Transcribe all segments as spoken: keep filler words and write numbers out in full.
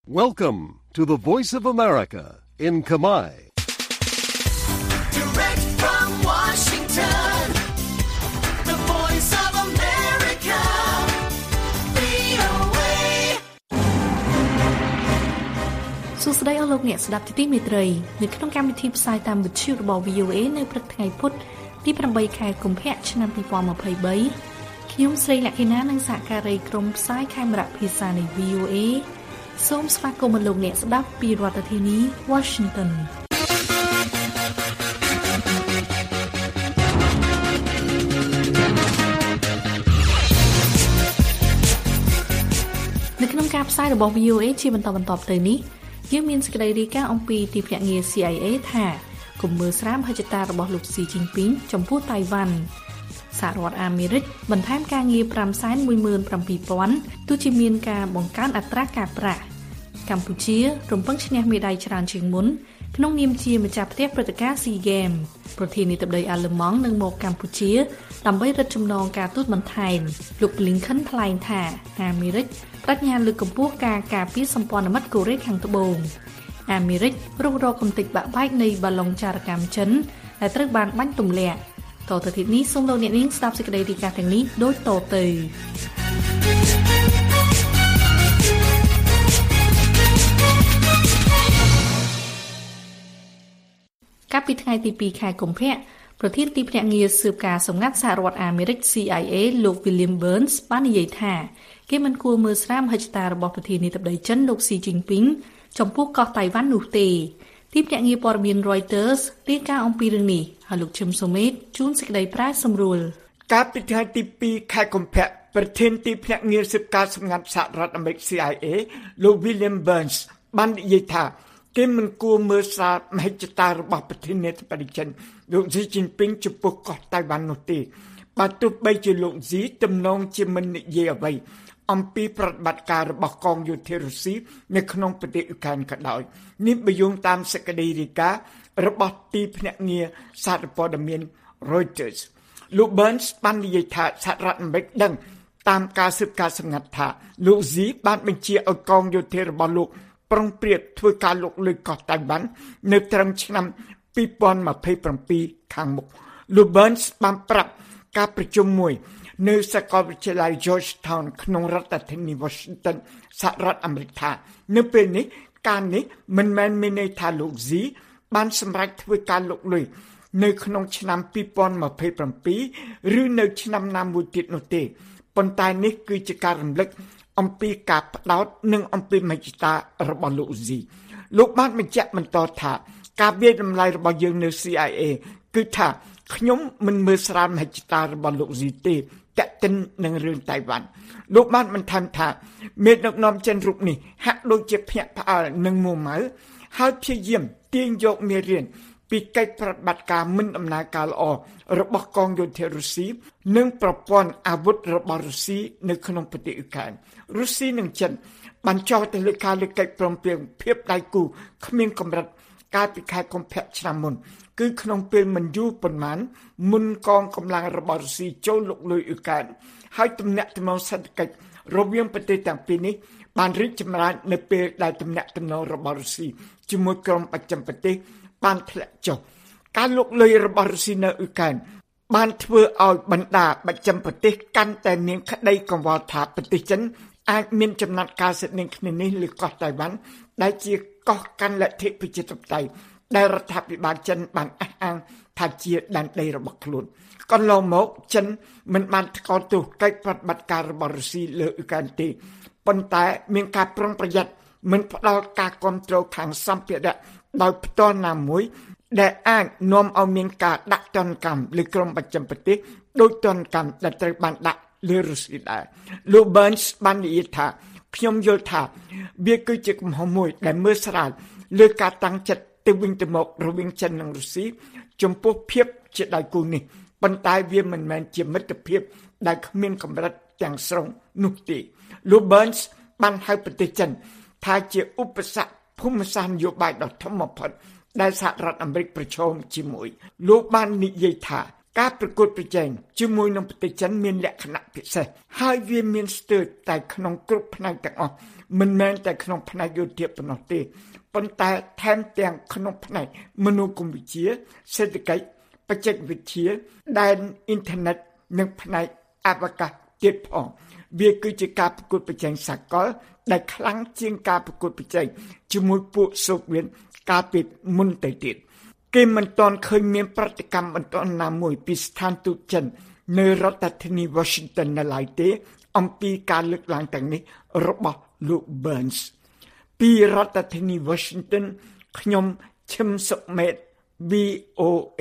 Welcome to the Voice of America in Khmer. Direct from Washington, the Voice of America, វី អូ เอសួស្តីអស់លោកអ្នកស្ដាប់ទីមេត្រីនៅក្នុងកម្មវិធីផ្សាយតាមវិទ្យុរបស់ វី អូ เอ នៅព្រឹកថ្ងៃពុធទីប្រាំបីខែកុម្ភៈឆ្នាំពីរពាន់ម្ភៃបី ខ្ញុំស្រីលក្ខិណានិងសហការីក្រុមផ្សាយខេមរៈភាសានៃ វី អូ เอ សូមស្វាគមន៍លោកអ្នកស្ដាប់ពីរដ្ឋធានី Washington នៅក្នុងការផ្សាយរបស់ វី អូ เอ ជាបន្តបន្ទាប់ទៅនេះយើងមានសេចក្តីរាយការណ៍អំពីទីភ្នាក់ងារ ซี ไอ เอ ថាគំមើលស្រាមហិច្ចតារបស់លោកស៊ីជីនពីងចំពោះតៃវ៉ាន់សហរដ្ឋអាមេរិកបន្ថែមការងារ ប្រាំសែនមួយម៉ឺនប្រាំពីរពាន់ ទោះជាមានការបង្កើនអត្រាការប្រាក់កម្ពុជារំពឹងឈ្នះមេដាយច្រើនជាងមុនក្នុងនាមជាម្ចាស់ផ្ទះព្រឹត្តិការណ៍ SEA Games ប្រធានាធិបតីអាល្លឺម៉ង់នឹងមកកម្ពុជាដើម្បីរឹតចំណងការទូតបន្ថែមលោក Blinken ថ្លែងថាអាមេរិកបញ្ញាលើកកម្ពស់ការការពារសម្ព័ន្ធមិត្តកូរ៉េខាងត្បូងអាមេរិករុករកកំទេចបាក់បែកនៃបាឡុងចារកម្មចិនដែលត្រូវបានបាញ់ទម្លាក់តទៅទៀតនេះសូមលោកអ្នកនាងស្ដាប់សេចក្តីរាយការណ៍ទាំងនេះដូចតទៅកាលពីថ្ងៃទីពីរខែកុម្ភៈប្រធានទីភ្នាក់ងារស៊ើបការសម្ងាត់សហរដ្ឋអាមេរិក ซี ไอ เอ លោក William Burns បាននិយាយថាគេមិនគួរមើលស្រាមហិច្ចតារបស់ប្រធានាធិបតីចិនលោកស៊ីជីនពីងចំពោះកោះតៃវ៉ាន់នោះទេទីភ្នាក់ងារព័ត៌មាន Reuters រាយការណ៍អំពីរឿងនេះហើយលោកឈឹមសូមេតជួនសេចក្តីប្រាយសម្រួលកាលពីថ្ងៃទីពីរខែកុម្ភៈប្រធានទីភ្នាក់ងារស៊ើបការសម្ងាត់សហរដ្ឋអាមេរិក ซี ไอ เอ លោក William Burns បាននិយាយថាគេមិនគួរមើលស្រាលមហិច្ឆតារបស់ប្រធានាធិបតីចិនលោកស៊ីជីនពីងចំពោះកោះតៃវ៉ាន់នោះទេបើទោះបីជាលោកស៊ីទំនងជាមិននិយាយអ្វីអំពីប្រតិបត្តិការរបស់កងយោធារុស្ស៊ីនៅក្នុងប្រទេសអ៊ុក្រែនក៏ដោយនេះបើយោងតាមសេចក្តីរាយការណ៍របស់ទីភ្នាក់ងារសារព័ត៌មាន Reuters លោក Burns បាននិយាយថាសហរដ្ឋអាមេរិកដឹងតាមការស៊ើបការសម្ងាត់ថាលោកស៊ីបានបញ្ជាឲ្យកងយោធារបស់លោកប្រុងប្រយ័ត្នធ្វើការលុកលុយកោះតៃវ៉ាន់នៅត្រឹមឆ្នាំពីរពាន់ម្ភៃប្រាំពីរខាងមុខលោក Burns បានប្រាប់ការប្រជុំមួយនៅសាកលវិទ្យាល័យ Georgetown ក្នុងរដ្ឋធានី Washington សហរដ្ឋអាមេរិកថានៅពេលនេះការនេះមិនមែនមានន័យថាលោកស៊ីបានសម្រេចធ្វើការលុកលុយនៅក្នុងឆ្នាំពីរពាន់ម្ភៃប្រាំពីរឬនៅឆ្នាំណាមួយទៀតនោះទេប៉ុន្តែនេះគឺជាការរំលឹកអំពីការផ្ដោតនិងអំពីមហិច្ឆតារបស់លោកស៊ីលោកបានបញ្ជាក់បន្តថាការវាយតម្លៃរបស់យើងនៅ ซี ไอ เอ គឺថាខ្ញុំមិនមើលស្រាលមហិច្ឆតារបស់លោកស៊ីទេតាក់ទិននឹងរឿងតៃវ៉ាន់លោកបានបន្ថែមថាមេដឹកនាំចិនរូបនេះហាក់ដូចជាភ្ញាក់ផ្អើលនឹងមួម៉ៅហើយព្យាយាមទាញយកមេរៀនពីកិច្ចប្រតិបត្តិការមិនដំណើរការល្អរបស់កងយោធារុស្ស៊ីនិងប្រព័ន្ធអាវុធរបស់រុស្ស៊ីនៅក្នុងប្រទេសអ៊ុក្រែនរុស្ស៊ីនិងចិនបានចោទទៅលើការលើកកិច្ចព្រមព្រៀងភាពដៃគូគ្មានកម្រិតកាលពីខែកុម្ភៈឆ្នាំមុនគឺក្នុងពេលមិនយូរប៉ុន្មានមុនកងកម្លាំងរបស់រុស្ស៊ីចូលលុកលុយអ៊ុក្រែនហើយទំនាក់ទំនងសេដ្ឋកិច្ចរវាងប្រទេសទាំងពីរនេះបានរីកចម្រើននៅពេលដែលទំនាក់ទំនងរបស់រុស្ស៊ីជាមួយក្រុមបច្ចឹមប្រទេសបានធ្លាក់ចុះការលុកលុយរបស់រុស្ស៊ីនៅអ៊ុក្រែនបានធ្វើឲ្យបណ្ដាបច្ចឹមប្រទេសកាន់តែមានក្តីកង្វល់ថាប្រទេសចិនអាចមានចំណាត់ការសិទ្ធិនឹងគ្នានេះលើកោះតៃវ៉ាន់ដែលជាកោះកាន់លទ្ធិប្រជាធិបតេយ្យដែលរដ្ឋាភិបាលចិនបានអះអាងថាជាដែនដីរបស់ខ្លួនកន្លងមកចិនមិនបានថ្កោលទោសកិច្ចប្រតិបត្តិការរបស់រុស្ស៊ីលើអ៊ុក្រែនទេប៉ុន្តែមានការប្រុងប្រយ័ត្នមិនផ្ដល់ការគ្រប់គ្រងខាងសម្ភារៈដោយផ្ទាល់ណាមួយដែលអាចនាំឲ្យមានការដាក់ទណ្ឌកម្មលើក្រុមបច្ចឹមប្រទេសដោយទណ្ឌកម្មដែលត្រូវបានដាក់លើរុស្ស៊ីដែរលោក Burns បាននិយាយថាខ្ញុំយល់ថាវាគឺជាកំហុសមួយដែលមើលស្រាលលើការតាំងចិត្តទៅវិញទៅមករវាងចិននិងរុស្ស៊ីចំពោះភាពជាដៃគូនេះប៉ុន្តែវាមិនមែនជាមិត្តភាពដែលគ្មានកម្រិតទាំងស្រុងនោះទេលោក Burns បានហៅប្រទេសចិនថាជាឧបសគ្គភូមិសាស្ត្រនយោបាយដ៏ធំបំផុតដែលសហរដ្ឋអាមេរិកប្រឈមជាមួយលោកបាននិយាយថាការប្រកួតប្រជែងជាមួយនឹងប្រទេសចិនមានលក្ខណៈពិសេសហើយវាមានស្ទើរតែក្នុងគ្រប់ផ្នែកទាំងអស់មិនមែនតែក្នុងផ្នែកយោធាប៉ុណ្ណោះទេប៉ុន្តែថែមទាំងក្នុងផ្នែកមនោគមវិជ្ជាសេដ្ឋកិច្ចបច្ចេកវិទ្យាដែនអ៊ីនធឺណិតនិងផ្នែកអវកាសទៀតផងវាគឺជាការប្រកួតប្រជែងសកលដែលខ្លាំងជាងការប្រកួតប្រជែងជាមួយពួកសូវៀតកាលពីមុនទៅទៀតគេមិនទាន់ឃើញមានប្រតិកម្មបន្ទាន់ណាមួយពីស្ថានទូតចិននៅរដ្ឋធានី Washington នៅឡើយទេអំពីការលើកឡើងទាំងនេះរបស់លោក Burns ពីរដ្ឋធានី Washington ខ្ញុំឈឹមសុមេត វី អូ เอ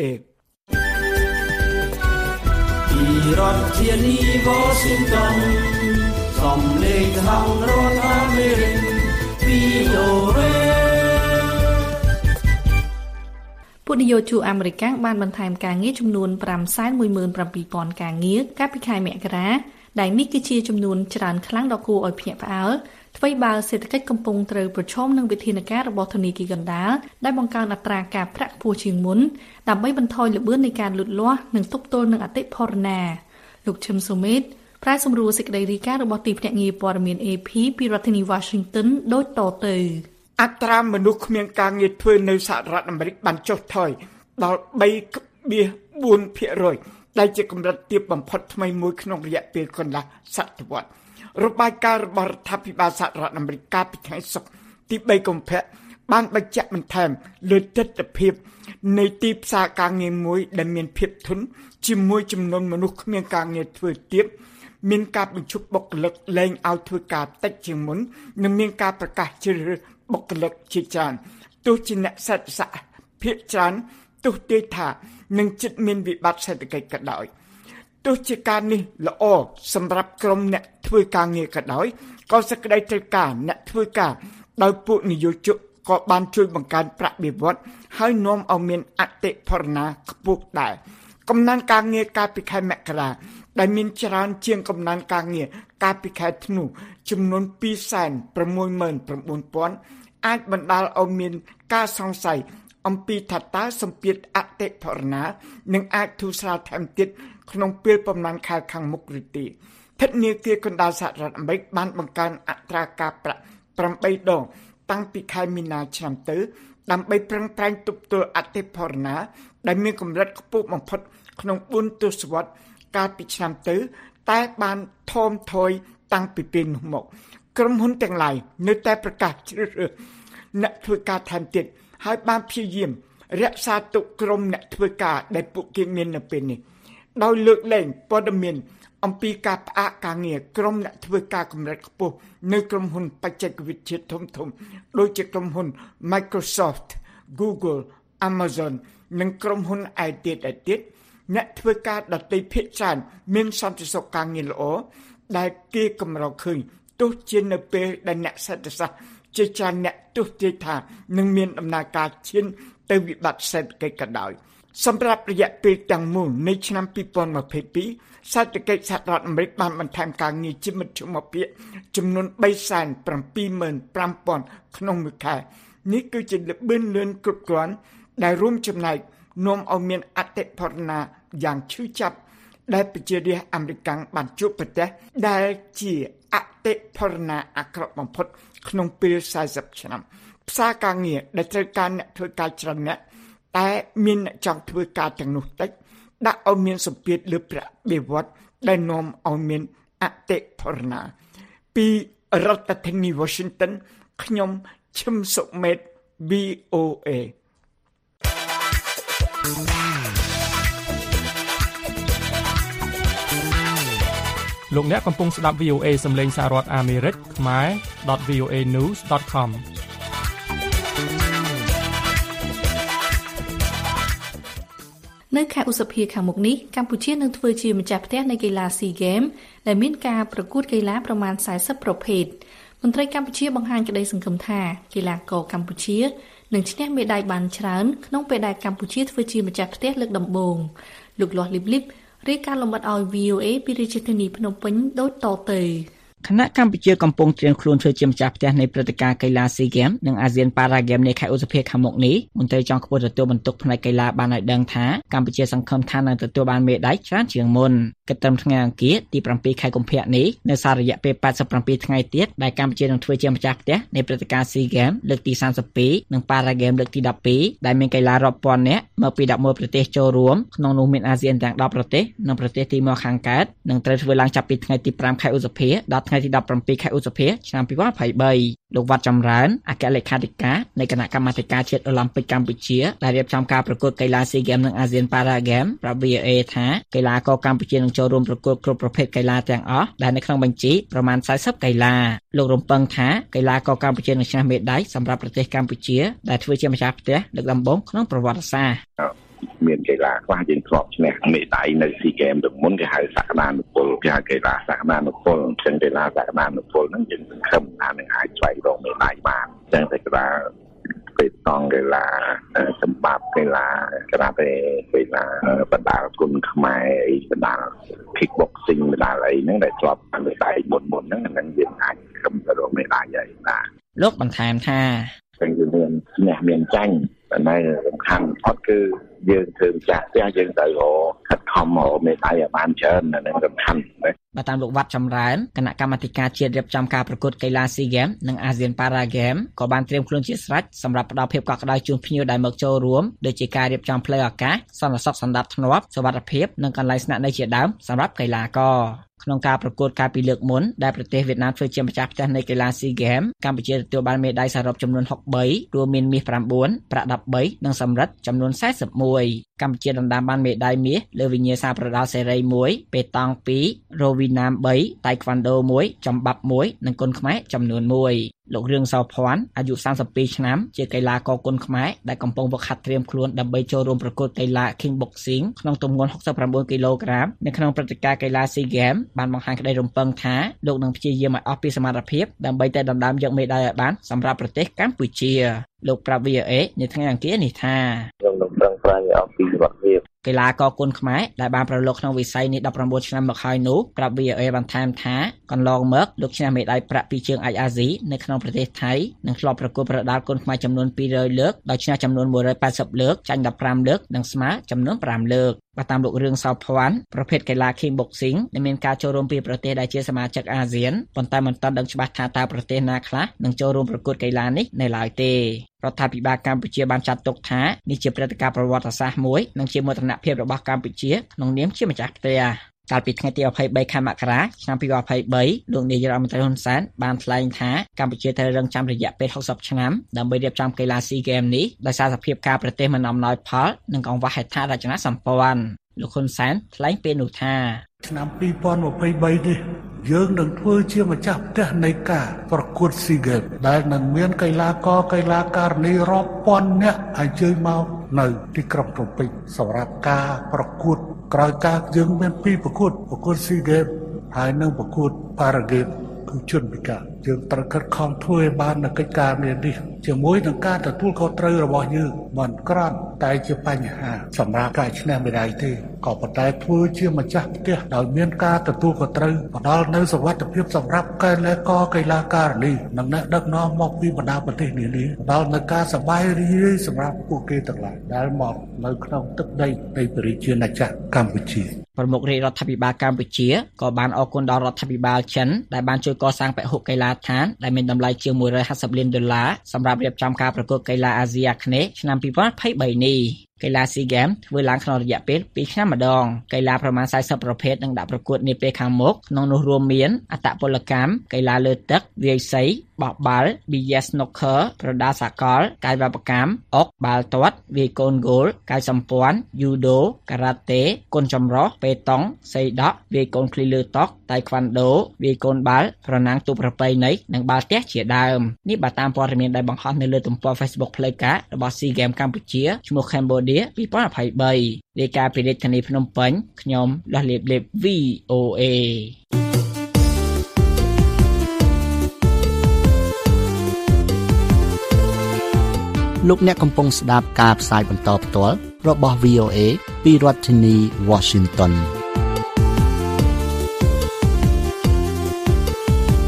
ពីរដ្ឋធានី Washington សំឡេងក្នុងរដ្ឋអាមេរិក វី អូ เอពួកនយោជកអាមេរិកបានបន្ថែមការងារចំនួន ប្រាំសែនមួយម៉ឺនប្រាំពីរពាន់ ការងារកាលពីខែមករាដែលនេះគឺជាចំនួនច្រើនខ្លាំងដ៏គួរឲ្យភ្ញាក់ផ្អើលថ្មីបើសេដ្ឋកិច្ចកំពុងត្រូវប្រឈមនឹងវិធានការរបស់ធនាគារកណ្ដាលដែលបង្កើនអត្រាការប្រាក់ខ្ពស់ជាងមុនដើម្បីបន្ថយល្បឿននៃការលូតលាស់និងទប់ទល់នឹងអតិផរណាលោកឈឹមសុមេតប្រែសម្រួលសេចក្តីរាយការណ៍របស់ទីភ្នាក់ងារព័ត៌មាន เอ พี ពីរដ្ឋធានី Washington ដូចតទៅអត្រាមនុស្សគ្មានការងារធ្វើនៅសហរដ្ឋអាមេរិកបានចុះថយដល់ បីភាគបួនភាគរយ ដែលជាកម្រិតទាបបំផុតថ្មីមួយក្នុងរយៈពេលកន្លះសតវត្សរ៍របាយការណ៍របស់រដ្ឋាភិបាលសហរដ្ឋអាមេរិកកាលពីថ្ងៃសុក្រទី បី កុម្ភៈបានបញ្ជាក់បន្ថែមលើទិដ្ឋភាពនៃទីផ្សារការងារមួយដែលមានភាពធន់ជាមួយចំនួនមនុស្សគ្មានការងារធ្វើទាបមានការបញ្ឈប់បុគ្គលិកលែងឲ្យធ្វើការតិចជាងមុននិងមានការប្រកាសជ្រើសរើសបុគ្គលិកជាច្រើនទោះជាអ្នកសេដ្ឋសាស្ត្រភាគច្រើនទោះទេថានឹងចិត្តមានវិបត្តិសេដ្ឋកិច្ចក៏ដោយទោះជាការនេះល្អសម្រាប់ក្រុមអ្នកធ្វើការងារក៏ដោយក៏សេចក្តីត្រូវការអ្នកធ្វើការដោយពួកនយោជកក៏បានជួយបង្កើនប្រាក់បៀវត្សហើយនាំឲ្យមានអតិផរណាខ្ពស់ដែរកំណើនការងារកាលពីខែមករាដែលមានច្រើនជាងកំណើនការងារកាលពីខែធ្នូចំនួន ពីរសែនប្រាំមួយម៉ឺនប្រាំបួនពាន់អាចបណ្ដាលឲ្យមានការសង្ស័យអំពីថាតើសម្ពាធអតិផរណានឹងអាចធូរស្រាលថែមទៀតក្នុងពេលប្រមាណខែខាងមុខឬទេធនាគារកណ្ដាលសហរដ្ឋអាមេរិកបានបង្កើនអត្រាការប្រាក់ប្រាំបីដងតាំងពីខែមីនាឆ្នាំទៅដើម្បីប្រឹងប្រែងទប់ទល់អតិផរណាដែលមានកម្រិតខ្ពស់បំផុតក្នុងបួនទសវត្សរ៍កាលពីឆ្នាំទៅតែបានថមថយតាំងពីពេលនោះមកក្រុមហ៊ុនទាំងឡាយនៅតែប្រកាសជ្រើសរើសអ្នកធ្វើការថែមទៀតហើយបានព្យាយាមរក្សាទុកក្រុមអ្នកធ្វើការដែលពួកគេមាននៅពេលនេះដោយលើកលែងព័ត៌មានអំពីការផ្អាកការងារក្រុមអ្នកធ្វើការកម្រិតខ្ពស់នៅក្រុមហ៊ុនបច្ចេកវិទ្យាធំៗដូចជាក្រុមហ៊ុន Microsoft, Google, Amazon និងក្រុមហ៊ុនឯទៀតឯទៀតអ្នកធ្វើការដទៃភាគច្រើនមានសន្តិសុខការងារល្អដែលគេកម្រឃើញទោះជានៅពេលដែលអ្នកសេដ្ឋសាស្ត្រជាច្រើនអ្នកទោះជាថានឹងមានដំណើរការឈានទៅវិបត្តិសេដ្ឋកិច្ចក៏ដោយសម្រាប់រយៈពេលទាំងមូលនៃឆ្នាំពីរពាន់ម្ភៃពីរសេដ្ឋកិច្ចសហរដ្ឋអាមេរិកបានបន្ថែមការងារជាមធ្យមភាគចំនួន បីសែនប្រាំពីរម៉ឺនប្រាំពាន់ក្នុងមួយខែនេះគឺជាល្បឿនលឿនគ្រប់គ្រាន់ដែលរួមចំណែកនាំឲ្យមានអតិផរណាយ៉ាងឈឺចាប់ដែលប្រជារាស្ត្រអាមេរិកបានជួបប្រទះដែលជាអតិផរណាអាក្រក់បំផុតក្នុងពេលសែសិបឆ្នាំផ្សារការងារដែលត្រូវការអ្នកធ្វើការច្រើនអ្នកតែមានអ្នកចង់ធ្វើការទាំងនោះតិចដាក់ឲ្យមានសម្ពាធលើប្រាក់បៀវត្សដែលនាំឲ្យមានអតិផរណាពីរដ្ឋធានី Washington ខ្ញុំឈឹមសុមេត វី អូ เอលោកអ្នកកំពុងស្ដាប់ វី អូ เอ សំឡេងសហរដ្ឋអាមេរិកខ្មែរ .វី អូ เอ news ដត com នៅខែឧសភាខាងមុខនេះកម្ពុជានឹងធ្វើជាម្ចាស់ផ្ទះនៃកីឡា SEA Games ដែលមានការប្រកួតកីឡាប្រមាណសែសិបប្រភេទមន្ត្រីកម្ពុជាបង្ហាញក្តីសង្ឃឹមថាកីឡាករកម្ពុជានឹងឈ្នះមេដាយបានច្រើនក្នុងពេលដែលកម្ពុជាធ្វើជាម្ចាស់ផ្ទះលើកដំបូងលោកលាស់លីបលីបរាយការណ៍លម្អិតឲ្យ វី អូ เอ ពីរាជធានីភ្នំពេញដូចតទៅគណៈកម្ពុជាកំពុងត្រៀមខ្លួនធ្វើជាម្ចាស់ផ្ទះនៃព្រឹត្តិការណ៍កីឡា SEA Games និង ASEAN Para Games នៅខែឧសភាខាងមុខនេះមន្ត្រីចុងខ្ពស់ទទួលបន្ទុកផ្នែកកីឡាបានឲ្យដឹងថាកម្ពុជាសង្ឃឹមថានឹងទទួលបានមេដាយច្រើនជាងមុនគិតត្រឹមថ្ងៃអង្គារទី7ខែកុម្ភៈនេះនៅសាររយៈពេល八十七ថ្ងៃទៀតដែលកម្ពុជានឹងធ្វើជាម្ចាស់ផ្ទះនៃព្រឹត្តិការណ៍ SEA Games លើកទីសាមសិបពីរនិង Para Games លើកទីដប់ពីរដែលមានកីឡារាប់ពាន់នាក់មកពីដប់មួយប្រទេសចូលរួមក្នុងនោះមានអាស៊ានទាំងដប់ប្រទេសនិងប្រទេសទីមួយខាងកើតនឹងត្រូវធ្វើឡើងចាប់ពីថ្ងៃទី5ខែឧសភាដល់ថ្ងៃទីដប់7ខែឧសភាឆ្នាំពីរពាន់ยี่สิบสามលោកវត្តចម្រើនអគ្គលេខាធិការនៃគណៈកម្មាធិការជាតិអូឡ িম্প ិកកម្ពុជាដែលរៀបចំការប្រកួតកីឡា SEA Games និង ASEAN Para Games ប្រាប់ វី អូ អេ ថាកីឡាករកម្ពុជានឹងចូលរួមប្រកួតគ្រប់ប្រភេទកីឡាទាំងអស់ដែលនៅក្នុងបញ្ជីប្រមាណสี่สิบកីឡាលោករំពឹងថាកីឡាករកម្ពុជានឹងឈ្នះមេដាយសម្រាប់ប្រទេសកម្ពុជាដែលធ្វើជាម្ចាស់ផ្ទះលើកដំបូងក្នុងប្រវត្តិសាស្ត្រមានកីឡាខ្លះយើងធ្លាប់ឈ្នះមេដាយនៅ SEA Games ទៅមុនគេហៅសក្តានុពលគេហៅកីឡាសក្តានុពលអញ្ចឹងកីឡាសក្តានុពលហ្នឹងយើងសង្ឃឹមថានឹងអាចស្វែងរកមេដាយបានអញ្ចឹងតែកីឡាពេលតង់កីឡាសម្បត្តិកីឡាក្រាតេកីឡាបណ្ដាលគុណខ្មែរអីបណ្ដាល kickboxing បណ្ដាលអីហ្នឹងដែលធ្លាប់មេដាយមុនមុនហ្នឹងហ្នឹងយើងអាចសង្ឃឹមទៅរកមេដាយហើយបាទលោកបន្ថែមថាពេលយើងមានឈ្នះមានចាញ់តែនៅសំខាន់អត់គឺយើងធ្វើម្ចាស់ផ្ទះយើងត្រូវរកខិតខំរកមេដាយឲ្យបានច្រើនហ្នឹងសំខាន់ណាបើតាមលោកវត្តចម្រើនគណៈកម្មាធិការជាតិរៀបចំការប្រកួតកីឡា SEA Games និង ASEAN Para Games ក៏បានត្រៀមខ្លួនជាស្រេចសម្រាប់ផ្ដល់ភាពកក់ក្ដៅជូនភ្ញៀវដែលមកចូលរួមដូចជាការរៀបចំផ្លូវអាកាសសន្តិសុខសណ្ដាប់ធ្នាប់សុវត្ថិភាពនិងកន្លែងស្នាក់នៅជាដើមសម្រាប់កីឡាករក្នុងការប្រកួតកាលពីលើកមុនដែលប្រទេសវៀតណាមធ្វើជាម្ចាស់ផ្ទះនៃកីឡា SEA Games កម្ពុជាទទួលបានមេដាយសរុបចំនួន63រួមមានមាស9ប្រាក់13និងសំរឹទ្ធចំនួនสี่สิบเอ็ดកម្ពុជាដណ្ដើមបានមេដាយមាសលើវិញ្ញាសាប្រដាល់សេរីមួយប៉េតង់ពីររ៉ូវីណាមបីតៃក្វាន់ដូមួយចំបាប់មួយនិងគុនខ្មែរចំនួនមួយលោករឿងសោភ័ណ្ឌអាយុសាមសិបពីរឆ្នាំជាកីឡាករគុនខ្មែរដែលកំពុងហ្វឹកហាត់ត្រៀមខ្លួនដើម្បីចូលរួមប្រកួតកីឡា Kickboxing ក្នុងទម្ងន់69គីឡូក្រាមនៅក្នុងព្រឹត្តិការណ៍កីឡា SEA Games បានបង្ហាញក្តីរំពឹងថាលោកនឹងព្យាយាមឲ្យអស់ពីសមត្ថភាពដើម្បីតែដណ្ដើមយកមេដាយឲ្យបានសម្រាប់ប្រទេសកម្ពុជាលោកប្រាប់ វី អូ អេ នៅថ្ងៃអង្គារនេះថាខ្ញុំនឹងប្រឹងប្រែងឲ្យអស់ពីសមត្ថភាពកីឡាករគុនខ្មែរដែលបានប្រឡូកក្នុងវិស័យនេះdeveloperឆ្នាំមកហើយនោះប្រាប់ វី អូ អេ បន្ថែមថាកន្លងមកលោកឈ្នះមេដាយប្រាក់ពីជើងឯកអាស៊ីនៅក្នុងប្រទេសថៃនិងធ្លាប់ប្រកួតប្រដាល់គុនខ្មែរចំនួនពីររយលើកដោយឈ្នះចំនួនមួយរយแปดสิบលើកចាញ់ដប់ប្រាំលើកនិងស្មើចំនួនប្រាំលើកបើតាមលោករឿងសោភ័ណ្ឌប្រភេទកីឡា Kickboxing ដែលមានការចូលរួមពីប្រទេសដែលជាសមាជិកអាស៊ានប៉ុន្តែមិនទាន់ដឹងច្បាស់ថាតើប្រទេសណាខ្លះនឹងចូលរួមប្រកួតកីឡានេះនៅឡើយទេរដ្ឋាភិបាលកម្ពុជាបានចាត់ទុកថានេះជាព្រឹត្តិការណ៍ប្រវត្តិសាស្ត្រមួយនិងជាមោទនភាពរបស់កម្ពុជាក្នុងនាមជាម្ចាស់ផ្ទះកាលពីថ្ងៃទីยี่สิบสามខែមករាឆ្នាំពីរពាន់ยี่สิบสามលោកនាយករដ្ឋមន្ត្រីហ៊ុនសែនបានថ្លែងថាកម្ពុជាត្រូវរងចាំរយៈពេលหกสิบឆ្នាំដើម្បីរៀបចំកីឡា SEA Games នេះដោយសារសភាពការប្រទេសមិនអំណោយផលនិងកង្វះហេដ្ឋារចនាសម្ព័ន្ធលោកហ៊ុនសែនថ្លែងពេលនោះថាឆ្នាំពីរពាន់ยี่สิบสามនេះយើងនឹងធ្វើជាម្ចាស់ផ្ទះនៃការប្រកួត SEA Games ដែលនឹងមានកីឡាករកីឡាការិនីរាប់ពាន់នាក់អញ្ជើញមកនៅទីក្រុងភ្នំពេញសម្រាប់ការប្រកួតក្រោយការយើងមានពីរប្រកួតប្រកួត SEA Games ហើយនិងប្រកួត Para Games គឺជនពិការយើងត្រូវខិតខំធ្វើឲ្យបាននៅកិច្ចការនេះជាមួយនឹងការទទួលខុសត្រូវរបស់យើងមិនគ្រាន់តែជាបញ្ហាសម្រាប់ការឈ្នះមេដាយទេក៏ប៉ុន្តែធ្វើជាម្ចាស់ផ្ទះដោយមានការទទួលខុសត្រូវផ្ដល់នូវសុវត្ថិភាពសម្រាប់កីឡាករកីឡាការិនីនិងអ្នកដឹកនាំមកពីបណ្ដាប្រទេសនានាផ្ដល់នូវការសប្បាយរីករាយសម្រាប់ពួកគេទាំងឡាយដែលមកនៅក្នុងទឹកដីនៃប្រជាណាចក្រកម្ពុជាប្រមុខរាជរដ្ឋាភិបាលកម្ពុជាក៏បានអរគុណដល់រដ្ឋាភិបាលចិនដែលបានជួយកសាងពហុកីឡាដ្ឋានដែលមានតម្លៃជាងមួយរយห้าสิบលានដុល្លារសម្រាប់រៀបចំការប្រកួតកីឡាអាស៊ីអាគ្នេយ៍ឆ្នាំពីរពាន់ยี่สิบสามនេះកីឡា SEA Games ធ្វើឡើងក្នុងរយៈពេលពីរឆ្នាំម្ដងកីឡាប្រមាណสี่สิบប្រភេទនឹងដាក់ប្រកួតនាពេលខាងមុខក្នុងនោះរួមមានអត្តពលកម្មកីឡាលើទឹកវាយសីបោះបាល់ Billiard Snooker ប្រដាល់សកលកាយវប្បកម្មអុកបាល់ទាត់វាយកូនហ្គោលកាយសម្ព័ន្ធយូដូការ៉ាតេគុនចម្រុះប៉េតង់សីដក់វាយកូនឃ្លីលើតុតៃក្វាន់ដូវាយកូនបាល់ប្រណាំងទូប្រពៃណីនិងបាល់ទះជាដើមនេះបើតាមព័ត៌មានដែលបង្ហោះនៅលើទំព័រ Facebook ផ្លូវការរបស់ SEA Games កម្ពុជាឈ្មោះ Cambodia ពីរពាន់ยี่สิบสามរាយការណ៍ពីរាជធានីភ្នំពេញខ្ញុំលាស់លេបលេប វី អូ អេលោកអ្នកកំពុងស្ដាប់ការផ្សាយបន្តផ្ទាល់របស់ វី អូ អេ ពីរដ្ឋធានី Washington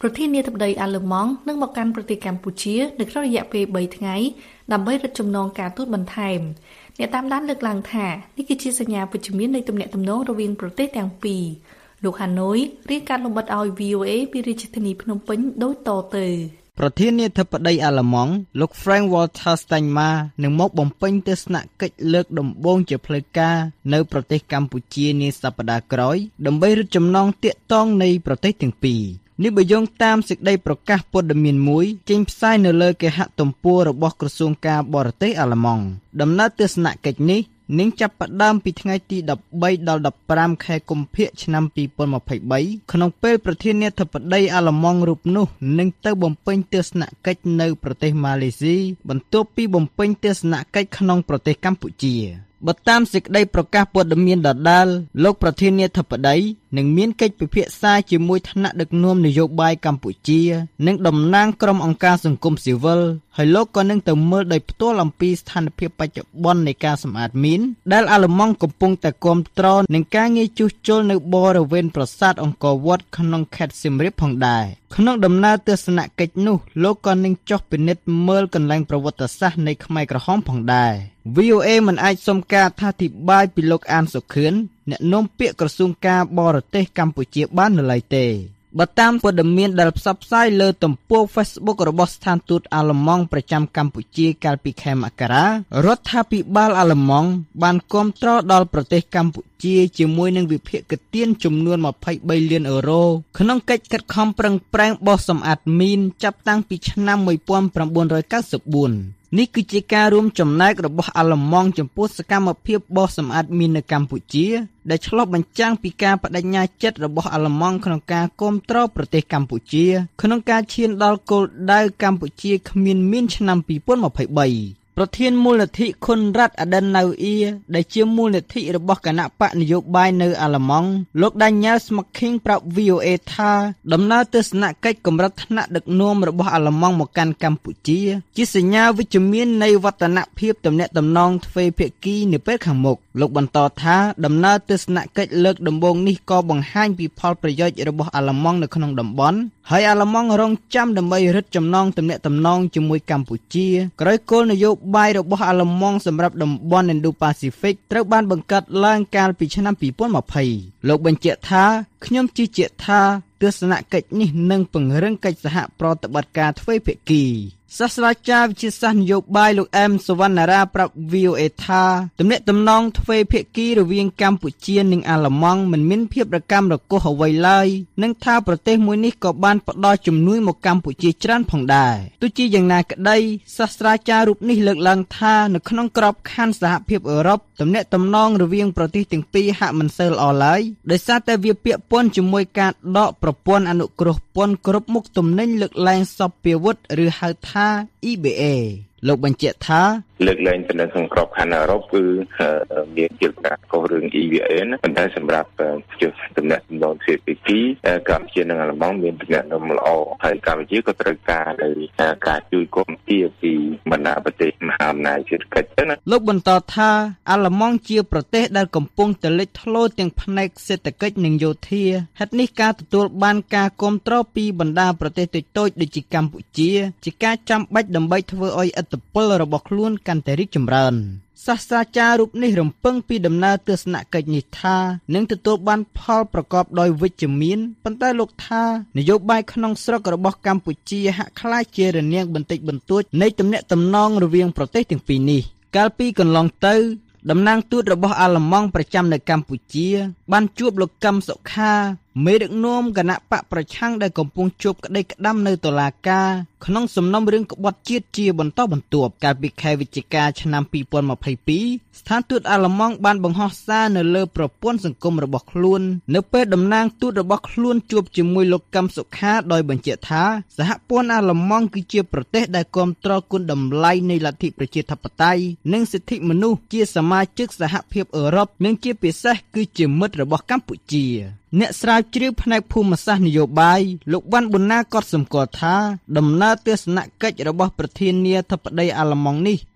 ប្រធានាធិបតីអាល្លឺម៉ង់នឹងមកកាន់ប្រទេសកម្ពុជានៅក្នុងរយៈពេលបីថ្ងៃដើម្បីរឹតចំណងការទូតបន្ថែមអ្នកតាមដានលើកឡើងថានេះគឺជាសញ្ញាវិជ្ជមាននៃទំនាក់ទំនងរវាងប្រទេសទាំងពីរលោកហាណូយរាយការណ៍លម្អិតឲ្យ វី អូ เอ ពីរាជធានីភ្នំពេញដូចតទៅប្រធានាធិបតីអាល្លឺម៉ង់លោក Frank Walter Steinmeier នឹងមកបំពេញទស្សនកិច្ចលើកដំបូងជាផ្លូវការនៅប្រទេសកម្ពុជានាសប្តាហ៍ក្រោយដើម្បីរឹតចំណងទាក់ទងនៃប្រទេសទាំងពីរនេះបើយោងតាមសេចក្តីប្រកាសព័ត៌មានមួយចេញផ្សាយនៅលើគេហទំព័ររបស់ក្រសួងការបរទេសអាល្លឺម៉ង់ដំណើរទស្សនកិច្ចនេះនឹងចាប់ផ្ដើមពីថ្ងៃទីដប់បីដល់ដប់ប្រាំខែកុម្ភៈឆ្នាំពីរពាន់ម្ភៃបីក្នុងពេលប្រធានាធិបតីអាល្លឺម៉ង់រូបនោះនឹងទៅបំពេញទស្សនកិច្ចនៅប្រទេសម៉ាឡេស៊ីបន្ទាប់ពីបំពេញទស្សនកិច្ចក្នុងប្រទេសកម្ពុជាបើតាមសេចក្តីប្រកាសព័ត៌មានដដាលលោកប្រធានាធិបតីនឹងមានកិច្ចពិភាក្សាជាមួយថ្នាក់ដឹកនាំនយោបាយកម្ពុជានិងតំណាងក្រុមអង្គការសង្គមស៊ីវិលហើយលោកក៏នឹងទៅមើលដោយផ្ទាល់អំពីស្ថានភាពបច្ចុប្បន្ននៃការសម្អាតមីនដែលអាល្លឺម៉ង់កំពុងតែគាំទ្រនឹងការងារជួសជុលនៅបរិវេណប្រាសាទអង្គរវត្តក្នុងខេត្តសៀមរាបផងដែរក្នុងដំណើរទស្សនកិច្ចនោះលោកក៏នឹងចុះពិនិត្យមើលកន្លែងប្រវត្តិសាស្ត្រនៃខ្មែរក្រហមផងដែរ វី អូ เอ មិនអាចសុំការអធិប្បាយពីលោកអានសុខឿនអ្នកនាំពាក្យក្រសួងការបរទេសកម្ពុជាបាននៅឡើយទេបើតាមព័ត៌មានដែលផ្សព្វផ្សាយលើទំព័រ Facebook របស់ស្ថានទូតអាល្លឺម៉ង់ប្រចាំកម្ពុជាកាលពីខែមករារដ្ឋាភិបាលអាល្លឺម៉ង់បានគាំទ្រដល់ប្រទេសកម្ពុជាជាមួយនឹងវិភាគទានចំនួនម្ភៃបីលានអឺរ៉ូក្នុងកិច្ចខិតខំប្រឹងប្រែងបោះសម្អាតមីនចាប់តាំងពីឆ្នាំmột nghìn chín trăm chín mươi tưនេះគឺជាការរួមចំណែករបស់អាល្លឺម៉ង់ចំពោះសកម្មភាពបោះសម្អាតមីននៅកម្ពុជាដែលឆ្លុះបញ្ចាំងពីការបដិញ្ញាចិត្តរបស់អាល្លឺម៉ង់ក្នុងការគាំទ្រប្រទេសកម្ពុជាក្នុងការឈានដល់គោលដៅកម្ពុជាគ្មានមីនឆ្នាំពីរពាន់ម្ភៃបីប្រធានមូលនិធិខុនរ៉ាត់អាដិនណៅអ៊ីដែលជាមូលនិធិរបស់គណៈបកនយោបាយនៅអាល្លឺម៉ង់លោក Daniel Smoking ប្រាប់ វី អូ เอ ថាដំណើរទស្សនកិច្ចកម្រិតថ្នាក់ដឹកនាំរបស់អាល្លឺម៉ង់មកកាន់កម្ពុជាជាសញ្ញាវិជ្ជមាននៃវឌ្ឍនភាពទំនាក់ទំនងទ្វេភាគីនាពេលខាងមុខលោកបន្តថាដំណើរទស្សនកិច្ចលើកដំបូងនេះក៏បង្ហាញពីផលប្រយោជន៍របស់អាល្លឺម៉ង់នៅក្នុងតំបន់ហើយអាល្លឺម៉ង់រងចាំដើម្បីរឹតចំណងទំនាក់ទំនងជាមួយកម្ពុជាក្រោយគោលនយោបាយរបស់អាល្លឺម៉ង់សម្រាប់តំបន់ Indo-Pacific ត្រូវបានបង្កើតឡើងកាលពីឆ្នាំពីរពាន់ម្ភៃលោកបញ្ជាក់ថាខ្ញុំជឿជាក់ថាទស្សនកិច្ចនេះនឹងពង្រឹងកិច្ចសហប្រតិបត្តិការទ្វេភាគីសាស្ត្រាចារ្យវិទ្យាសាស្ត្រនយោបាយលោកអែមសវណ្ណារាប្រាប់ វី អូ เอ ថាទំនាក់ទំនងទ្វេភាគីរវាងកម្ពុជានិងអាល្លឺម៉ង់មិនមានភាពរកាំរកូសអ្វីឡើយនិងថាប្រទេសមួយនេះក៏បានផ្ដល់ជំនួយមកកម្ពុជាច្រើនផងដែរទោះជាយ៉ាងណាក្តីសាស្ត្រាចារ្យរូបនេះលើកឡើងថានៅក្នុងក្របខ័ណ្ឌសហភាពអឺរ៉ុបទំនាក់ទំនងរវាងប្រទេសទាំងពីរហាក់មិនសូវល្អឡើយដោយសារតែវាពាក់ព័ន្ធជាមួយការដកប្រព័ន្ធអនុគ្រោះពន្ធគ្រប់មុខទំនិញលើកលែងសព្វាវុធឬហៅថា អ៊ី បី เอ លោកបញ្ជាក់ថាលើកលែងទៅនៅក្នុងក្របខ័ណ្ឌអឺរ៉ុបគឺមានជាការកោះរឿង អ៊ី បី เอ ណាប៉ុន្តែសម្រាប់ជាតំណែងតំណងទ្វេភាគីកម្ពុជានិងអាល្លឺម៉ង់មានតំណែងដ៏ល្អហើយកម្ពុជាក៏ត្រូវការនៅការជួយគាំទ្រពីបណ្ដាប្រទេសមហាអំណាចសេដ្ឋកិច្ចទៅណាលោកបន្តថាអាល្លឺម៉ង់ជាប្រទេសដែលកំពុងតែលេចធ្លោទាំងផ្នែកសេដ្ឋកិច្ចនិងយោធាហេតុនេះការទទួលបានការគាំទ្រពីបណ្ដាប្រទេសតូចៗដូចជាកម្ពុជាជាការចាំបាច់ដើម្បីធ្វើឲ្យឥទ្ធិពលរបស់ខ្លួនកាន់តែរីកចម្រើនសាស្ត្រាចារ្យរូបនេះរំពឹងពីដំណើរទស្សនកិច្ចនេះថានឹងទទួលបានផលប្រកបដោយវិជ្ជមានប៉ុន្តែលោកថានយោបាយក្នុងស្រុករបស់កម្ពុជាហាក់ក្លាយជារនាំងបន្តិចបន្តួចនៃទំនាក់ទំនងរវាងប្រទេសទាំងពីរនេះកាលពីកន្លងទៅតំណាងទូតរបស់អាល្លឺម៉ង់ប្រចាំនៅកម្ពុជាបានជួបលោកកឹមសុខាមេដឹកនាំគណៈបកប្រឆាំងដែលកំពុងជួបក្តីក្តាំនៅតុលាការក្នុងសំណុំរឿងក្បត់ជាតិជាបន្តបន្ទាប់កាលពីខែវិច្ឆិកាឆ្នាំពីរពាន់ម្ភៃពីរស្ថានទូតអាល្លឺម៉ង់បានបង្ហោះសារនៅលើប្រព័ន្ធសង្គមរបស់ខ្លួននៅពេលតំណាងទូតរបស់ខ្លួនជួបជាមួយលោកកឹមសុខាដោយបញ្ជាក់ថាសហព័ន្ធអាល្លឺម៉ង់គឺជាប្រទេសដែលគាំទ្រគុណតម្លៃនៃលទ្ធិប្រជាធិបតេយ្យនិងសិទ្ធិមនុស្សជាសមាជិកសហភាពអឺរ៉ុបនិងជាពិសេសគឺជាមិត្តរបស់កម្ពុជាអ្នកស្រាវជ្រាវផ្នែកភូមិសាស្ត្រនយោបាយលោកវ៉ាន់ប៊ុនណាក៏សម្គាល់ថាដំណើរទស្សនកិច្ចរបស់ប្រធានាធិបតីអាល្លឺម៉ង់នេះ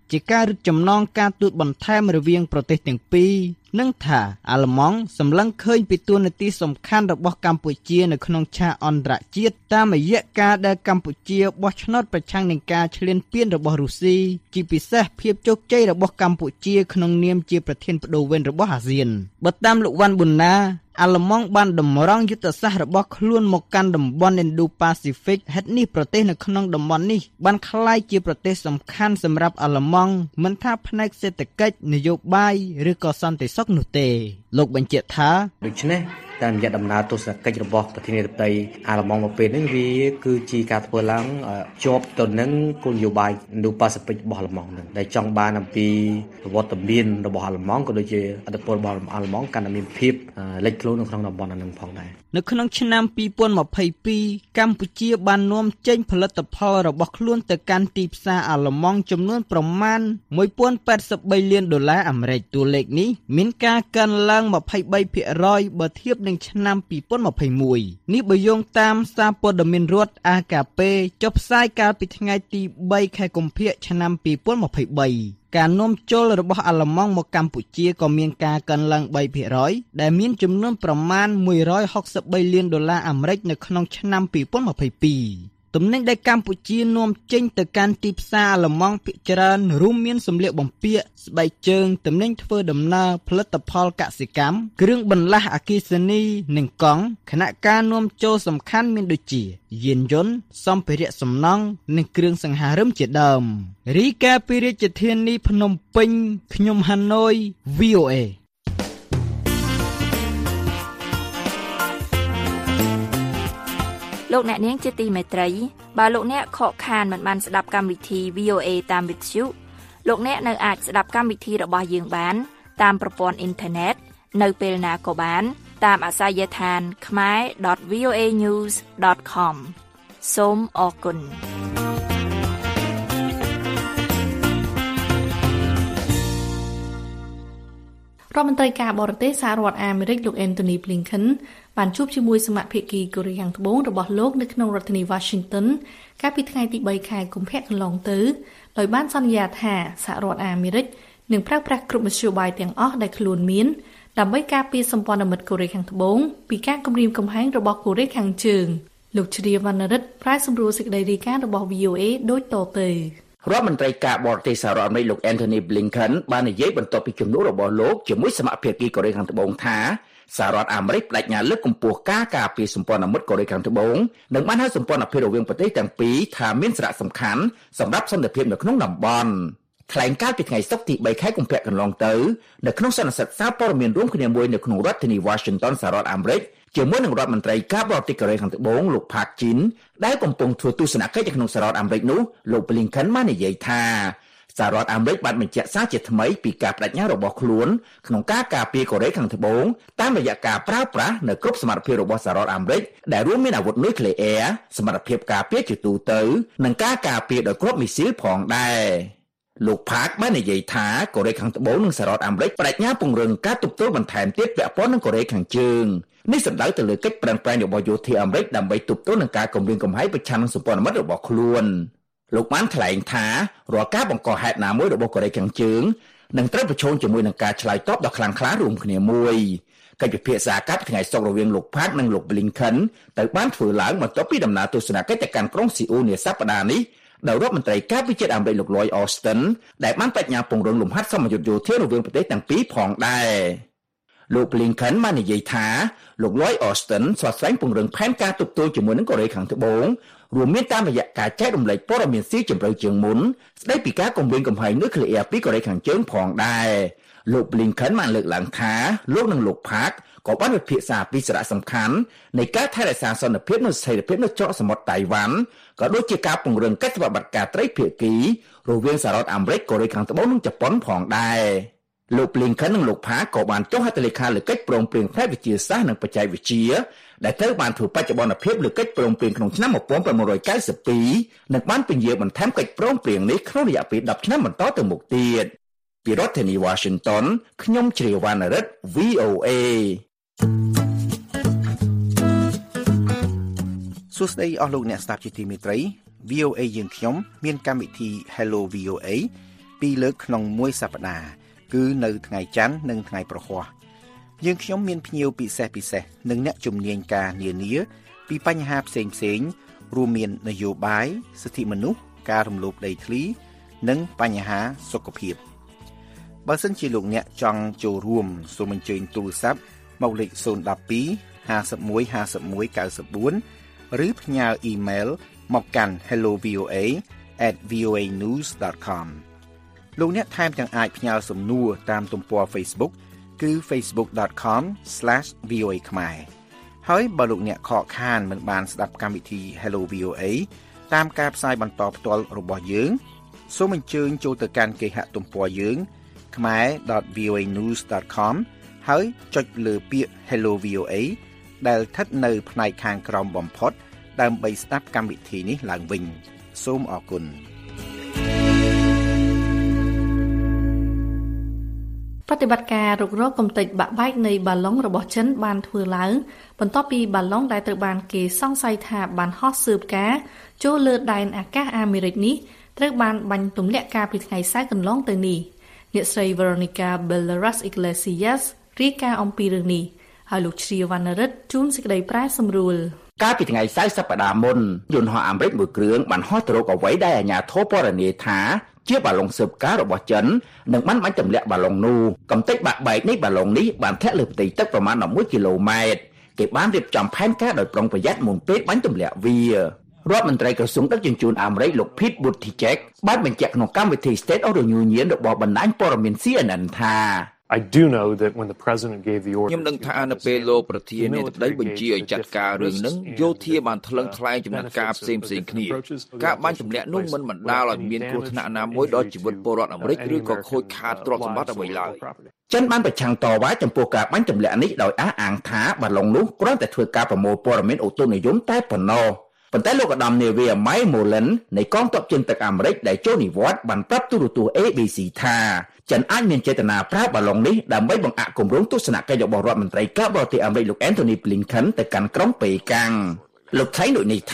ជាការរឹតចំណងការទូតបន្ថែមរវាងប្រទេសទាំងពីរនិងថាអាល្លឺម៉ង់សម្លឹងឃើញពីតួនាទីសំខាន់របស់កម្ពុជានៅក្នុងឆាកអន្តរជាតិតាមរយៈការដែលកម្ពុជាបោះឆ្នោតប្រឆាំងនឹងការឈ្លានពានរបស់រុស្ស៊ីជាពិសេសភាពជោគជ័យរបស់កម្ពុជាក្នុងនាមជាប្រធានបដូវវេនរបស់អាស៊ានបើតាមលោកវ៉ាន់ប៊ុនណាអាល្លឺម៉ង់បានតម្រង់យុទ្ធសាស្ត្ររបស់ខ្លួនមកកាន់តំបន់ Indo-Pacific ហេតុនេះប្រទេសនៅក្នុងតំបន់នេះបានក្លាយជាប្រទេសសំខាន់សម្រាប់អាល្លឺម៉ង់មិនថាផ្នែកសេដ្ឋកិច្ចនយោបាយឬក៏សន្តិសុខនោះទេលោកបញ្ជាក់ថាដូច្នេះតាមរយៈដំណើរទស្សនកិច្ចរបស់ប្រធានាធិបតីអាល្លឺម៉ង់មកពេលនេះវាគឺជាការធ្វើឡើងជាប់ទៅនឹងគោលនយោបាយ Indo-Pacific របស់អាល្លឺម៉ង់នឹងដែលចង់បានអំពីប្រវត្តិមានរបស់អាល្លឺម៉ង់ក៏ដូចជាអធិបតេយ្យរបស់អាល្លឺម៉ង់កាន់តែមានភាពលេចធ្លោនៅក្នុងតំបន់ហ្នឹងផងដែរនៅក្នុងឆ្នាំពីរពាន់ម្ភៃពីរកម្ពុជាបាននាំចេញផលិតផលរបស់ខ្លួនទៅកាន់ទីផ្សារអាល្លឺម៉ង់ចំនួនប្រមាណមួយពាន់ប៉ែតសិបបីលានដុល្លារអាមេរិកតួលេខនេះមានការកើនឡើងម្ភៃបីភាគរយបើធៀបនឹងឆ្នាំពីរពាន់ម្ភៃមួយនេះបើយោងតាមសារព័ត៌មានរដ្ឋ A K P ចុះផ្សាយកាលពីថ្ងៃទីបីខែកុម្ភៈឆ្នាំពីរពាន់ម្ភៃបីការនាំចូលរបស់អាល្លឺម៉ង់មកកម្ពុជាក៏មានការកើនឡើងបីភាគរយដែលមានចំនួនប្រមាណមួយរយហុកសិបបីលានដុល្លារអាមេរិកនៅក្នុងឆ្នាំពីរពាន់ម្ភៃពីរទំនិញដែលកម្ពុជានាំចេញទៅកាន់ទីផ្សារអាល្លឺម៉ង់ភាគច្រើនរួមមានសម្លៀកបំពាក់ស្បែកជើងទំនិញធ្វើដំណើរផលិតផលកសិកម្មគ្រឿងបន្លាស់អគ្គិសនីនិងកង់ខណៈការនាំចូលសំខាន់មានដូចជាយានយន្តសម្ភារៈសំណង់និងគ្រឿងសង្ហារិមជាដើមរីកាពីរាជធានីភ្នំពេញខ្ញុំហាណូយ V O A លោកអ្នកនាងជាទីមេត្រីបើលោកអ្នកខកខានមិនបានស្ដាប់កម្មវិធី V O A តាមវិទ្យុលោកអ្នកនៅអាចស្ដាប់កម្មវិធីរបស់យើងបានតាមប្រព័ន្ធអ៊ីនធឺណិតនៅពេលណាក៏បានតាមអាសយដ្ឋាន khmer dot v o a news dot com សូមអរគុណរដ្ឋមន្ត្រីការបរទេសសហរដ្ឋអាមេរិកលោក Anthony Blinken បានជួបជាមួយសមាភាគីកូរ៉េខាងត្បូងរបស់លោកនៅក្នុងរដ្ឋធានី Washington កាលពីថ្ងៃទីបីខែកុម្ភៈកន្លងទៅដោយបានសន្យាថាសហរដ្ឋអាមេរិកនឹងប្រើប្រាស់គ្រប់មធ្យោបាយទាំងអស់ដែលខ្លួនមានដើម្បីការពារសម្ព័ន្ធមិត្តកូរ៉េខាងត្បូងពីការគំរាមកំហែងរបស់កូរ៉េខាងជើងលោកជ្រាវវណ្ណរិទ្ធប្រាយសម្រួលសេចក្តីរាយការណ៍របស់ V O A ដូចតទៅរដ្ឋមន្ត្រីការបរទេសសហរដ្ឋអាមេរិកលោក Anthony Blinken បាននិយាយបន្ទាប់ពីជំនួបរបស់លោកជាមួយសមាភាគីកូរ៉េខាងត្បូងថាសហរដ្ឋអាមេរិកបដិញ្ញាលើកកម្ពស់ការការពារសម្ព័ន្ធមិត្តកូរ៉េខាងត្បូងនិងបានហៅសម្ព័ន្ធភាពរវាងប្រទេសទាំងពីរថាមានសារៈសំខាន់សម្រាប់សន្តិភាពនៅក្នុងតំបន់ថ្លែងការណ៍ពីថ្ងៃសុក្រទីបីខែកុម្ភៈកន្លងទៅនៅក្នុងសន្និសីទសារព័ត៌មានរួមគ្នាមួយនៅក្នុងរដ្ឋធានី Washington សហរដ្ឋអាមេរិកជាមួយនឹងរដ្ឋមន្ត្រីការបរទេសកូរ៉េខាងត្បូងលោក Park Jin ដែលកំពុងធ្វើទស្សនកិច្ចនៅក្នុងសហរដ្ឋអាមេរិកនោះលោក Blinken បាននិយាយថាសហរដ្ឋអាមេរិកបានបញ្ជាក់សារជាថ្មីពីការបដិញ្ញារបស់ខ្លួនក្នុងការការពារកូរ៉េខាងត្បូងតាមរយៈការប្រើប្រាស់នៅគ្រប់សមត្ថភាពរបស់សហរដ្ឋអាមេរិកដែលរួមមានអាវុធនុយក្លេអ៊ែរសមត្ថភាពការពារជាទូទៅនិងការការពារដោយគ្រាប់មីស៊ីលផងដែរលោក Park បាននិយាយថាកូរ៉េខាងត្បូងនិងសហរដ្ឋអាមេរិកបដិញ្ញាពង្រឹងការទប់ទល់បន្ថែមទៀតពាក់ព័ន្ធនឹងកូរ៉េខាងជើងនេះសំដៅទៅលើកិច្ចប្រឹងប្រែងរបស់យោធាអាមេរិកដើម្បីទប់ទល់នឹងការគំរាមកំហែងប្រឆាំងនឹងសម្ព័ន្ធមិត្តរបស់ខ្លួនលោកបានថ្លែងថារាល់ការបង្កហេតុណាមួយរបស់កូរ៉េខាងជើងនឹងត្រូវប្រឈមជាមួយនឹងការឆ្លើយតបដ៏ខ្លាំងក្លារួមគ្នាមួយកិច្ចពិភាក្សាកាលពីថ្ងៃសុក្ររវាងលោក Park និងលោក Blinken ត្រូវបានធ្វើឡើងបន្ទាប់ពីដំណើរទស្សនកិច្ចទៅកាន់ក្រុងស៊ីអ៊ូលនាសប្តាហ៍នេះដោយរដ្ឋមន្ត្រីការពារជាតិអាមេរិកលោក Lloyd Austin ដែលបានបញ្ញាពង្រឹងលំហាត់សមយុទ្ធយោធារវាងប្រទេសទាំងពីរផងដែរលោក Blinken បាននិយាយថាលោក Lloyd Austin ស្វាស្វែងពង្រឹងផែនការទប់ទល់ជាមួយនឹងកូរ៉េខាងត្បូងរួមមានតាមរយៈការចែករំលែកព័ត៌មានស៊ីជម្រៅជាងមុនស្ដីពីការគំរាមកំហែងនុយក្លេអ៊ែរពីកូរ៉េខាងជើងផងដែរលោក Blinken បានលើកឡើងថាលោកនិងលោក Park ក៏បានពិភាក្សាពីសារៈសំខាន់នៃការថែរក្សាសន្តិភាពនិងស្ថិរភាពនៅច្រកសមុទ្រតៃវ៉ាន់ក៏ដូចជាការពង្រឹងកិច្ចសហប្រតិបត្តិការត្រីភាគីរវាងសហរដ្ឋអាមេរិកកូរ៉េខាងត្បូងនិងជប៉ុនផងដែរលោក Blinken និងលោក Park ក៏បានចុះហត្ថលេខាលើកិច្ចព្រមព្រៀងផ្នែកវិទ្យាសាស្ត្រនិងបច្ចេកវិទ្យាដែលត្រូវបានធ្វើបច្ចុប្បន្នភាពលើកិច្ចព្រមព្រៀងក្នុងឆ្នាំmột nghìn chín trăm chín mươi haiនិងបានពន្យាបន្ថែមកិច្ចព្រមព្រៀងនេះក្នុងរយៈពេលដប់ឆ្នាំបន្តទៅមុខទៀតពីរដ្ឋធានី Washington ខ្ញុំជ្រាវវណ្ណរិទ្ធ V O A សួស្តីអស់លោកអ្នកស្ដាប់ជាទីមេត្រី V O A យើងខ្ញុំមានកម្មវិធី Hello V O A ពីរលើកក្នុងមួយសប្តាហ៍គឺនៅថ្ងៃច័ន្ទនិងថ្ងៃប្រហ័សយើងខ្ញុំមានភ្ញៀវពិសេសពិសេសនិងអ្នកជំនាញការនានាពីបញ្ហាផ្សេងផ្សេងរួមមាននយោបាយសិទ្ធិមនុស្សការរំលោភដីធ្លីនិងបញ្ហាសុខភាពបើសិនជាលោកអ្នកចង់ចូលរួមសូមអញ្ជើញទូរស័ព្ទមកលេខศูนย์ một hai ห้าสิบเอ็ด ห้าสิบเอ็ด เก้าสิบสี่ឬផ្ញើអ៊ីមែលមកកាន់ hello voa at voa news dot com លោកអ្នកថែមទាំងអាចផ្ញើសំណួរតាមទំព័រ Facebook គឺ facebook dot com slash voa ខ្មែរហើយបើលោកអ្នកខកខានមិនបានស្ដាប់កម្មវិធី Hello វី អូ เอ តាមការផ្សាយបន្តផ្ទាល់របស់យើងសូមអញ្ជើញចូលទៅកាន់គេហទំព័រយើង khmae dot voa news dot com ហើយចុចលើពាក្យ Hello វី អូ เอ ដែលស្ថិតនៅផ្នែកខាងក្រោមបំផុតដើម្បីស្ដាប់កម្មវិធីនេះឡើងវិញសូមអរគុណប្រតិបត្តិការរុករកកំទេចបាក់បែកនៃបាឡុងរបស់ចិនបានធ្វើឡើងបន្ទាប់ពីបាឡុងដែលត្រូវបានគេសង្ស័យថាបានហោះស៊ើបការចូលលើដែនអាកាសអាមេរិកនេះត្រូវបានបាញ់ទម្លាក់កាលពីថ្ងៃសៅរ៍កន្លងទៅនេះអ្នកស្រី Veronica Balderas Iglesias រាយការណ៍អំពីរឿងនេះហើយលោកជ្រាវណ្ណរិទ្ធជួនសេចក្តីប្រែសម្រួលកាលពីថ្ងៃសៅរ៍សប្តាហ៍មុនយន្តហោះអាមេរិកមួយគ្រឿងបានហោះទៅរកអ្វីដែលអាជ្ញាធរពណ៌នាថាជាបាឡុងស៊ើបការរបស់ចិននិងបានបាញ់ទម្លាក់បាឡុងនោះកំទេចបាក់បែកនៃបាឡុងនេះបានធ្លាក់លើផ្ទៃទឹកប្រមាណelevenគីឡូម៉ែត្រគេបានរៀបចំផែនការដោយប្រុងប្រយ័ត្នមុនពេលបាញ់ទម្លាក់វារដ្ឋមន្ត្រីក្រសួងដឹកជញ្ជូនអាមេរិកលោក Pete Buttigieg បានបញ្ជាក់ក្នុងកម្មវិធី State of the Union របស់បណ្ដាញព័ត៌មាន C N N ថា I do know that when the president gave the order ខ្ញុំដឹងថានៅពេលលោកប្រធានាធិបតីបញ្ជាឲ្យចាត់ការរឿងហ្នឹងយោធាបានថ្លឹងថ្លែងចំណាត់ការផ្សេងផ្សេងគ្នាការបាញ់ទម្លាក់នោះមិនបណ្ដាលឲ្យមានគ្រោះថ្នាក់ណាមួយដល់ជីវិតពលរដ្ឋអាមេរិកឬក៏ខូចខាតទ្រព្យសម្បត្តិអ្វីឡើយចិនបានប្រឆាំងតវ៉ាចំពោះការបាញ់ទម្លាក់នេះដោយអះអាងថាបាឡុងនោះគ្រាន់តែធ្វើការប្រមូលព័ត៌មានអូតូនិយមតែប៉ុណ្ណោះប៉ុន្តែលោកឧត្តមនាវី Mike Mullen នៃកងទ័ពជើងទឹកអាមេរិកដែលចូលនិវត្តន៍បានប្រាប់ទូរទស្សន៍ A B C ថាចិនអាចមានចេតនាប្រើបាឡុងនេះដើម្បីបង្អាក់គម្រោងទស្សនកិច្ចរបស់រដ្ឋមន្ត្រីការបរទេសអាមេរិកលោក Anthony Blinken ទៅកាន់ក្រុងប៉េកាំងលោកថ្លែងដូចនេះថា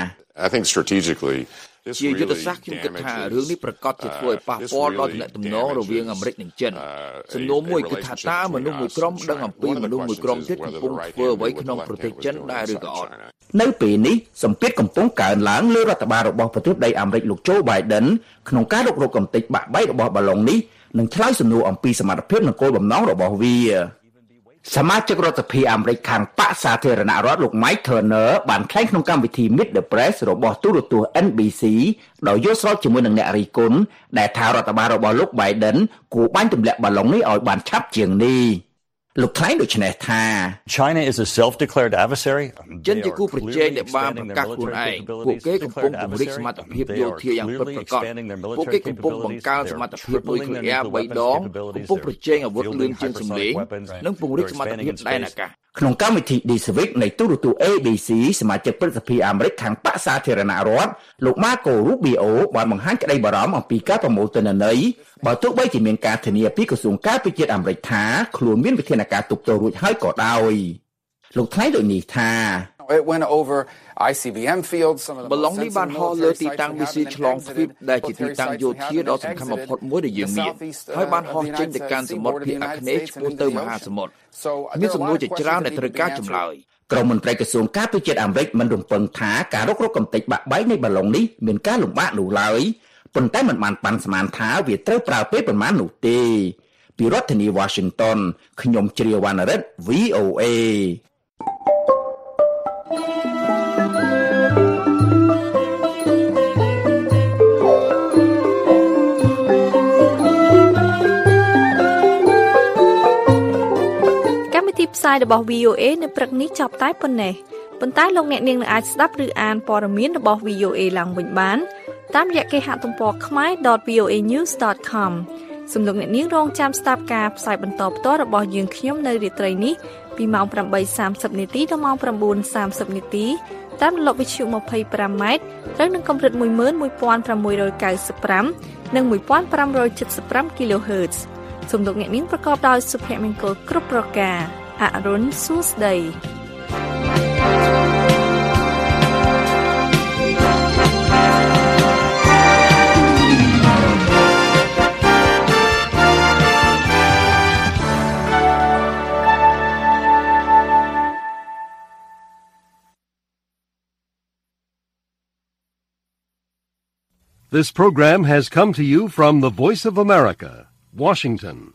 I think strategically ជាយុទ្ធសាស្ត្រខ្ញុំគិតថារឿងនេះប្រកាសជាធ្វើឲ្យប៉ះពាល់ដល់ទំនាក់ទំនងរវាងអាមេរិកនិងចិនសំណួរមួយគឺថាតើមនុស្សមួយក្រុមដឹងអំពីមនុស្សមួយក្រុមទៀតកំពុងធ្វើអ្វីក្នុងប្រទេសចិនដែរឬក៏អត់នៅពេលនេះសម្ពាធកំពុងកើនឡើងលើរដ្ឋបាលរបស់ប្រទេសដីអាមេរិកលោក Joe Biden ក្នុងការរុករកកំទេចបាក់បែករបស់បាឡុងនេះនិងឆ្លើយសំណួរអំពីសមត្ថភាពនិងគោលបំណងរបស់វាសមាជិករដ្ឋសភាអាមេរិកខាងបកសាធារណរដ្ឋលោក Mike Turner បានថ្លែងក្នុងកម្មវិធី Meet the Press របស់ទូរទស្សន៍ N B C ដោយយល់ស្របជាមួយនឹងអ្នករិះគន់ដែលថារដ្ឋបាលរបស់លោក Biden គួរបាញ់ទម្លាក់បាឡុងនេះឲ្យបានឆាប់ជាងនេះលោកថ្លែងដូចនេះថា China is a self-declared adversary ចិនជាគូប្រជែងដែលបានប្រកាសខ្លួនឯងពួកគេកំពុងពង្រីកសមត្ថភាពយោធាយ៉ាងពិតប្រាកដពួកគេកំពុងបង្កើនសមត្ថភាពនុយក្លេអ៊ែរបីដងកំពុងប្រជែងអាវុធលឿនជាងសម្លេងនិងពង្រីកសមត្ថភាពដែនអាកាសក្នុងកម្មវិធី The Civic នៃទូរទស្សន៍ A B C សមាជិកព្រឹទ្ធសភាអាមេរិកខាងបកសាធារណរដ្ឋលោក Marco Rubio បានបង្ហាញក្តីបារម្ភអំពីការប្រមូលទិន្នន័យបើទោះបីជាមានការធានាពីក្រសួងការពារជាតិអាមេរិកថាខ្លួនមានវិធានការទប់ទល់រួចហើយក៏ដោយលោកថ្លែងដូចនេះថា It went over I C B M fields some of the បឡុងនេះបានហោះលើទីតាំងមីស៊ីលឆ្លងទ្វីបដែលជាទីតាំងយោធាដ៏សំខាន់បំផុតមួយដែលយើងមានហើយបានហោះចេញទៅកាន់សមុទ្រភាគអាគ្នេយ៍ឆ្ពោះទៅមហាសមុទ្រមានសំណួរជាច្រើនដែលត្រូវការចម្លើយក្រមមន្ត្រីក្រសួងការពារជាតិអាមេរិកមិនរំពឹងថាការរុករកកំទេចបាក់បែកនៃបាឡុងនេះមានការលំបាកនោះឡើយប៉ុន្តែមិនបានប៉ាន់ស្មានថាវាត្រូវប្រើពេលប៉ុន្មាននោះទេពីរដ្ឋធានី Washington ខ្ញុំជ្រាវវណ្ណរិទ្ធ V O A ផ្សាយរបស់ V O A នៅព្រឹកនេះចប់តែប៉ុណ្ណេះប៉ុន្តែលោកអ្នកនាងនឹងអាចស្ដាប់ឬអានព័ត៌មានរបស់ V O A ឡើងវិញបានតាមរយៈគេហទំព័រ khmae dot voa news dot com សូមលោកអ្នកនាងរងចាំស្ដាប់ការផ្សាយបន្តផ្ទាល់របស់យើងខ្ញុំនៅរាត្រីនេះពីម៉ោងeight thirtyនាទីដល់ម៉ោងnine thirtyនាទីតាមរលកវិទ្យុtwenty-fiveម៉ែត្រត្រូវនឹងកម្រិតone one six nine fiveនិងfifteen seventy-five គីឡូហឺតซ์សូមលោកអ្នកនាងប្រកបដោយសុភមង្គលគ្រប់ប្រការអរុនសួស្តី This program has come to you from the Voice of America, Washington.